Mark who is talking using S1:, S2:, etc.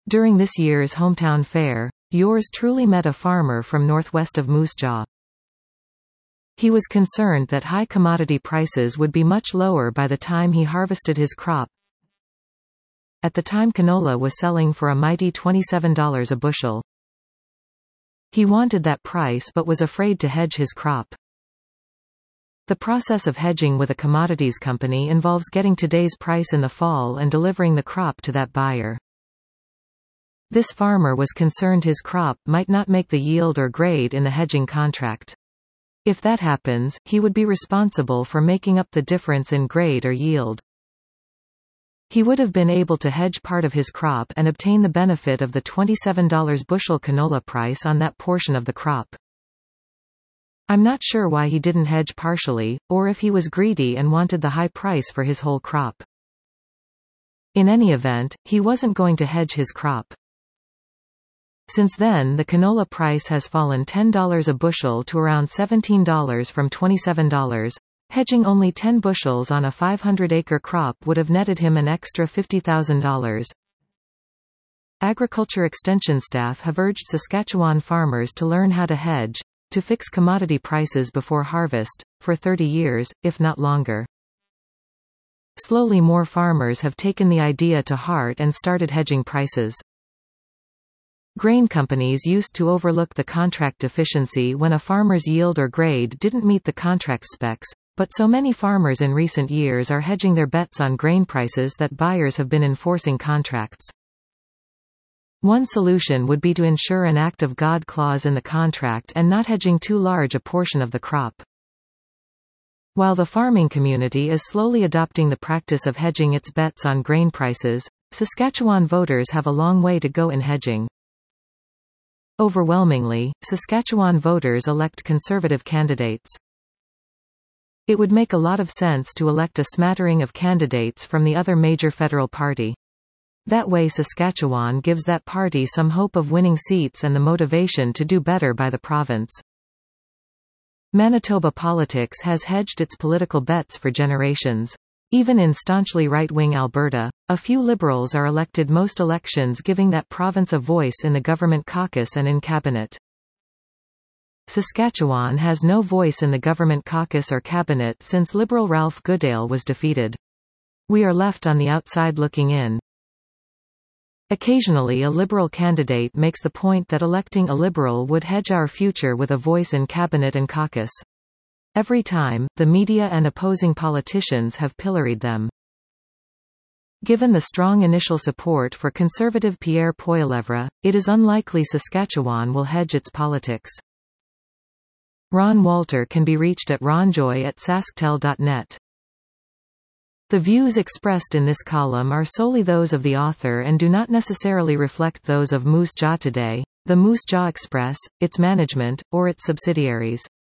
S1: During this year's hometown fair, yours truly met a farmer from northwest of Moose Jaw. He was concerned that high commodity prices would be much lower by the time he harvested his crop. At the time, canola was selling for a mighty $27 a bushel. He wanted that price but was afraid to hedge his crop. The process of hedging with a commodities company involves getting today's price in the fall and delivering the crop to that buyer. This farmer was concerned his crop might not make the yield or grade in the hedging contract. If that happens, he would be responsible for making up the difference in grade or yield. He would have been able to hedge part of his crop and obtain the benefit of the $27 bushel canola price on that portion of the crop. I'm not sure why he didn't hedge partially, or if he was greedy and wanted the high price for his whole crop. In any event, he wasn't going to hedge his crop. Since then, the canola price has fallen $10 a bushel to around $17 from $27. Hedging only 10 bushels on a 500-acre crop would have netted him an extra $50,000. Agriculture extension staff have urged Saskatchewan farmers to learn how to hedge, to fix commodity prices before harvest, for 30 years, if not longer. Slowly more farmers have taken the idea to heart and started hedging prices. Grain companies used to overlook the contract deficiency when a farmer's yield or grade didn't meet the contract specs, but so many farmers in recent years are hedging their bets on grain prices that buyers have been enforcing contracts. One solution would be to ensure an act of God clause in the contract and not hedging too large a portion of the crop. While the farming community is slowly adopting the practice of hedging its bets on grain prices, Saskatchewan voters have a long way to go in hedging. Overwhelmingly, Saskatchewan voters elect conservative candidates. It would make a lot of sense to elect a smattering of candidates from the other major federal party. That way Saskatchewan gives that party some hope of winning seats and the motivation to do better by the province. Manitoba politics has hedged its political bets for generations. Even in staunchly right-wing Alberta, a few Liberals are elected most elections, giving that province a voice in the government caucus and in cabinet. Saskatchewan has no voice in the government caucus or cabinet since Liberal Ralph Goodale was defeated. We are left on the outside looking in. Occasionally a Liberal candidate makes the point that electing a Liberal would hedge our future with a voice in cabinet and caucus. Every time, the media and opposing politicians have pilloried them. Given the strong initial support for Conservative Pierre Poilievre, it is unlikely Saskatchewan will hedge its politics. Ron Walter can be reached at ronjoy@sasktel.net. The views expressed in this column are solely those of the author and do not necessarily reflect those of Moose Jaw Today, the Moose Jaw Express, its management, or its subsidiaries.